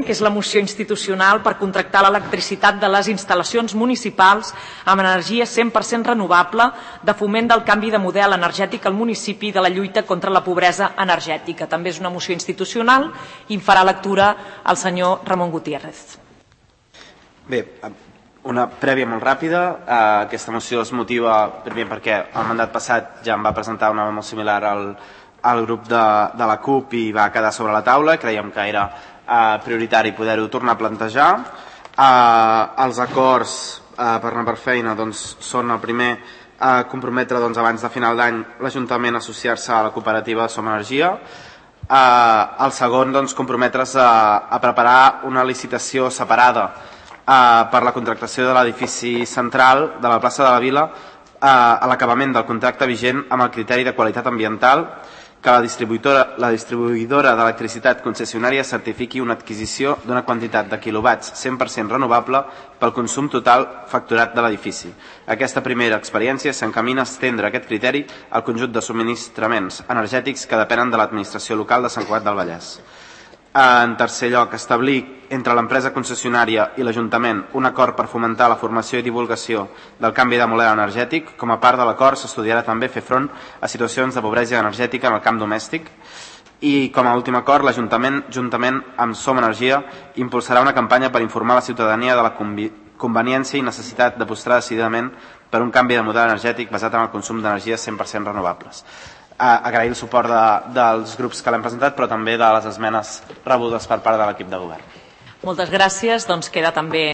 que és la moció institucional per contractar l'electricitat de les instal·lacions municipals amb energia 100% renovable, de foment del canvi de model energètic al municipi i de la lluita contra la pobresa energètica. També és una moció institucional i en farà lectura el senyor Ramon Gutiérrez. Bé, una prèvia molt ràpida. Aquesta moció es motiva primer perquè el mandat passat ja em va presentar una molt similar al grup de la CUP i va quedar sobre la taula. Creiem que era prioritari poder-ho tornar a plantejar. Els acords per anar per feina són el primer comprometre abans de final d'any l'Ajuntament a associar-se a la cooperativa Som Energia. El segon comprometre's a preparar una licitació separada per la contractació de l'edifici central de la plaça de la Vila a l'acabament del contracte vigent amb el criteri de qualitat ambiental, que la distribuïdora d'electricitat concessionària certifiqui una adquisició d'una quantitat de quilowatts 100% renovable pel consum total facturat de l'edifici. Aquesta primera experiència s'encamina a estendre aquest criteri al conjunt de subministraments energètics que depenen de l'administració local de Sant Cugat del Vallès. En tercer lloc, establir entre l'empresa concessionària i l'Ajuntament un acord per fomentar la formació i divulgació del canvi de model energètic. Com a part de l'acord s'estudiarà també fer front a situacions de pobresa energètica en el camp domèstic. I com a últim acord, l'Ajuntament, juntament amb Som Energia, impulsarà una campanya per informar la ciutadania de la conveniència i necessitat d'apostar decididament per un canvi de model energètic basat en el consum d'energies 100% renovables. Agrair el suport dels grups que l'hem presentat, però també de les esmenes rebudes per part de l'equip de govern. Moltes gràcies. Queda també